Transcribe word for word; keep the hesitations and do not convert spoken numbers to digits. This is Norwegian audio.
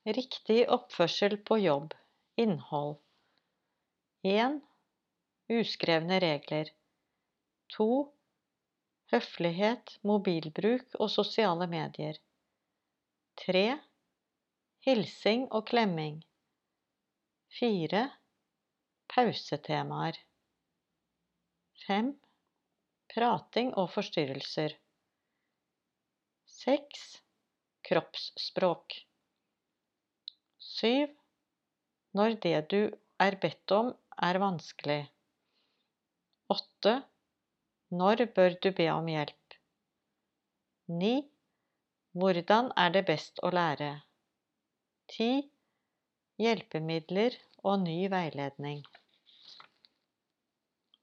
Riktig oppførsel på jobb. Innhold. en. Uskrevne regler. to. Høflighet, mobilbruk og sosiale medier. tre. Hilsing og klemming. fire. Pausetemaer. fem. Prating og forstyrrelser. seks. Kroppsspråk. syv. Når det du er bedt om er vanskelig. åtte. Når bør du be om hjelp? ni. Hvordan er det best å lære? ti. Hjelpemidler og ny veiledning.